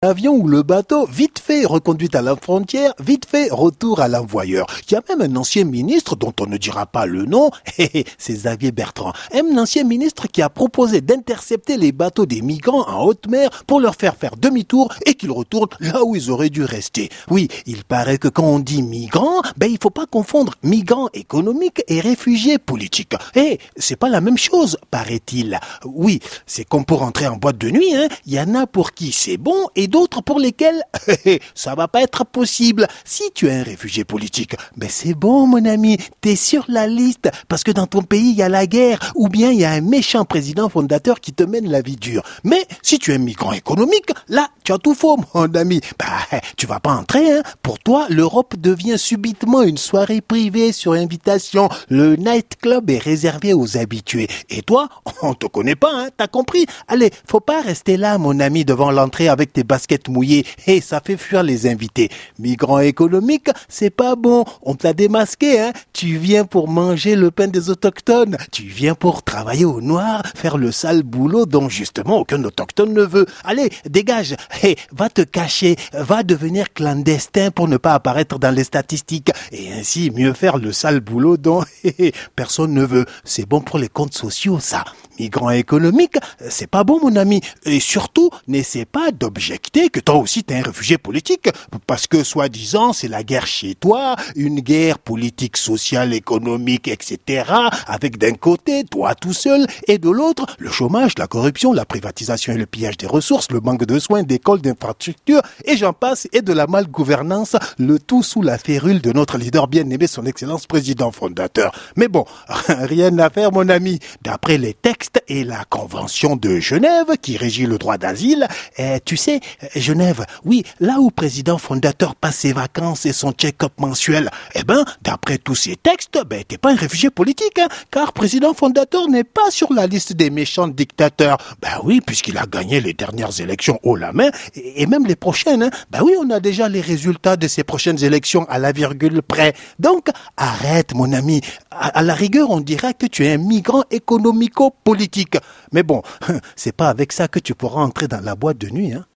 L'avion ou le bateau, vite fait reconduit à la frontière, vite fait retour à l'envoyeur. Il y a même un ancien ministre dont on ne dira pas le nom, c'est Xavier Bertrand, un ancien ministre qui a proposé d'intercepter les bateaux des migrants en haute mer pour leur faire demi-tour et qu'ils retournent là où ils auraient dû rester. Oui, il paraît que quand on dit migrants, il faut pas confondre migrants économiques et réfugiés politiques. C'est pas la même chose, paraît-il. Oui, c'est comme pour entrer en boîte de nuit, il y en a pour qui c'est bon et d'autres pour lesquels ça va pas être possible. Si tu es un réfugié politique, c'est bon mon ami, t'es sur la liste parce que dans ton pays il y a la guerre ou bien il y a un méchant président fondateur qui te mène la vie dure. Mais si tu es migrant économique, là tu as tout faux mon ami. Tu vas pas entrer. Pour toi, l'Europe devient subitement une soirée privée sur invitation. Le nightclub est réservé aux habitués. Et toi, on te connaît pas, t'as compris? Allez, faut pas rester là mon ami devant l'entrée avec tes baskets mouillées. Ça fait fuir les invités. Migrant économique, c'est pas bon. On t'a démasqué, Tu viens pour manger le pain des autochtones. Tu viens pour travailler au noir, faire le sale boulot dont justement aucun autochtone ne veut. Allez, dégage. Va te cacher. Va devenir clandestin pour ne pas apparaître dans les statistiques. Et ainsi mieux faire le sale boulot dont personne ne veut. C'est bon pour les comptes sociaux, ça. Migrant économique, c'est pas bon mon ami. Et surtout, n'essaie pas d'objecter que toi aussi t'es un réfugié politique. Parce que soi-disant, c'est la guerre chez toi, une guerre politique, sociale, économique, etc. Avec d'un côté, toi tout seul, et de l'autre, le chômage, la corruption, la privatisation et le pillage des ressources, le manque de soins, d'écoles, d'infrastructures, et j'en passe, et de la malgouvernance, le tout sous la férule de notre leader bien-aimé, son excellence président fondateur. Mais bon, rien à faire mon ami. D'après les textes et la Convention de Genève qui régit le droit d'asile, tu sais, Genève, oui, là où président fondateur passe ses vacances et son check-up mensuel, d'après tous ces textes, t'es pas un réfugié politique, car président fondateur n'est pas sur la liste des méchants dictateurs. Oui, puisqu'il a gagné les dernières élections haut la main, et même les prochaines, oui, on a déjà les résultats de ces prochaines élections à la virgule près. Donc, arrête, mon ami. À la rigueur, on dira que tu es un migrant économico-politique. Mais bon, c'est pas avec ça que tu pourras entrer dans la boîte de nuit,